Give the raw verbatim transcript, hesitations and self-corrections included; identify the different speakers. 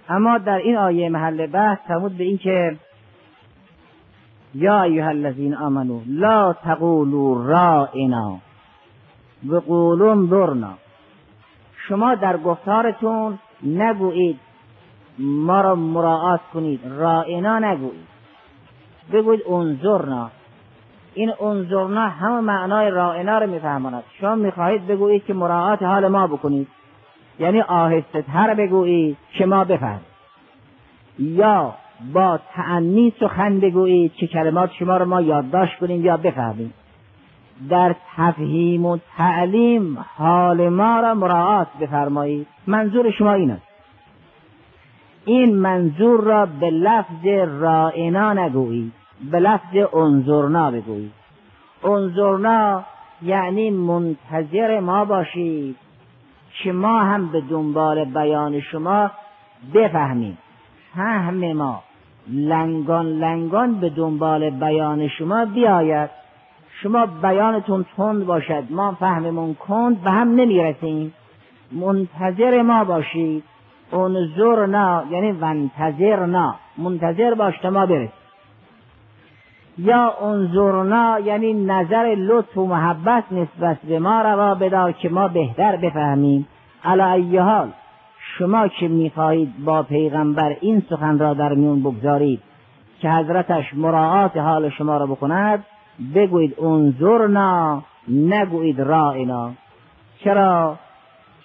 Speaker 1: اما در این آیه محل بحث فرمود به این که یا ایها الذین آمنوا لا تقولوا رائنا وقولوا انظرنا. شما در گفتارتون نگویید ما را مراعات کنید، رائنا نگویید، بگویید انظرنا. این انظرنا هم معنای رائنا رو میفهماند. شما میخواهید بگویید که مراعات حال ما بکنید، یعنی آهسته تر بگویید که ما بفهمیم، یا با تأنی سخن بگویید که کلمات شما رو ما یادداشت کنیم یا بفهمیم. در تفهیم و تعلیم حال ما را مراعات بفرمایید. منظور شما این است. این منظور را به لفظ رائنا نگویید، به لفظ انظرنا بگویید. انظرنا یعنی منتظر ما باشید که ما هم به دنبال بیان شما بفهمیم. فهم ما لنگان لنگان به دنبال بیان شما بیاید. شما بیانتون تند باشد، ما فهممون کند، به هم نمیرسیم. منتظر ما باشید. انظرنا یعنی وانتظرنا، منتظر باش تا ما برسیم. یا انظرنا یعنی نظر لطف و محبت نسبت به ما روا بدار که ما بهتر بفهمیم. علی ای حال شما که میخواهید با پیغمبر این سخن را در میون بگذارید که حضرتش مراعات حال شما را بکند، بگویید انظرنا، نگویید رائنا. چرا؟